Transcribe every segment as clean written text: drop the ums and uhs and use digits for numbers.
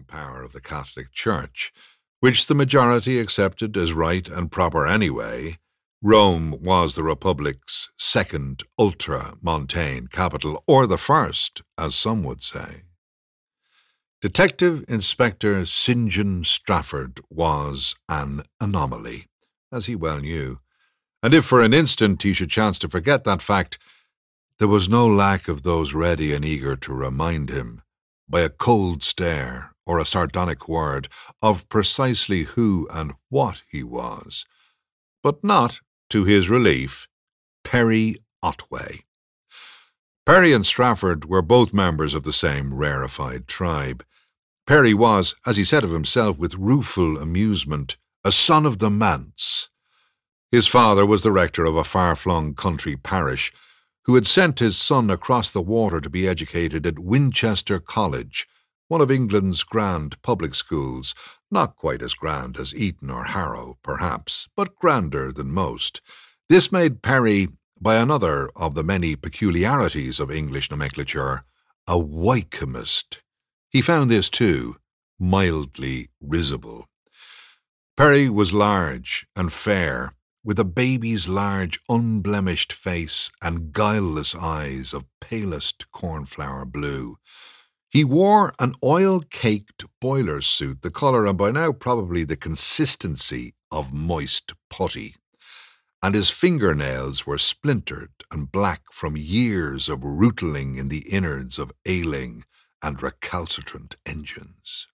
power of the Catholic Church, which the majority accepted as right and proper anyway, Rome was the Republic's second ultramontane capital, or the first, as some would say. Detective Inspector St. John Strafford was an anomaly, as he well knew, and if for an instant he should chance to forget that fact, there was no lack of those ready and eager to remind him, by a cold stare or a sardonic word, of precisely who and what he was, but not, to his relief, Perry Otway. Perry and Strafford were both members of the same rarefied tribe. Perry was, as he said of himself with rueful amusement, a son of the manse. His father was the rector of a far-flung country parish, who had sent his son across the water to be educated at Winchester College, one of England's grand public schools, not quite as grand as Eton or Harrow, perhaps, but grander than most. This made Perry, by another of the many peculiarities of English nomenclature, a Wycomist. He found this, too, mildly risible. Perry was large and fair, with a baby's large, unblemished face and guileless eyes of palest cornflower blue. He wore an oil-caked boiler suit, the colour and by now probably the consistency of moist putty, and his fingernails were splintered and black from years of rootling in the innards of ailing and recalcitrant engines.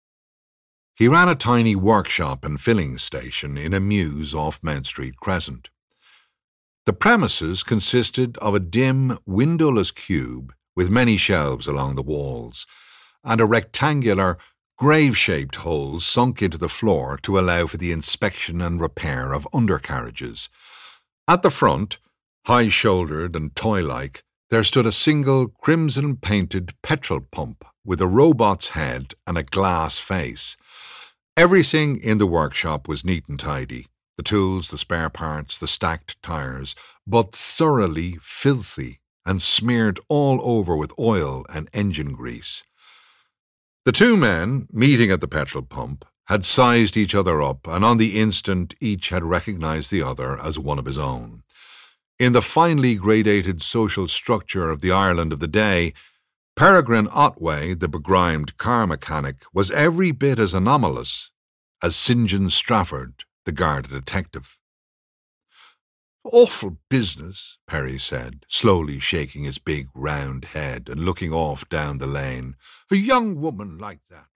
He ran a tiny workshop and filling station in a mews off Mount Street Crescent. The premises consisted of a dim, windowless cube with many shelves along the walls, and a rectangular, grave-shaped hole sunk into the floor to allow for the inspection and repair of undercarriages. At the front, high-shouldered and toy-like, there stood a single crimson-painted petrol pump with a robot's head and a glass face. Everything in the workshop was neat and tidy, the tools, the spare parts, the stacked tires, but thoroughly filthy and smeared all over with oil and engine grease. The two men, meeting at the petrol pump, had sized each other up, and on the instant each had recognized the other as one of his own. In the finely gradated social structure of the Ireland of the day, Peregrine Otway, the begrimed car mechanic, was every bit as anomalous as St. John Strafford, the Garda detective. "Awful business," Perry said, slowly shaking his big round head and looking off down the lane. "A young woman like that.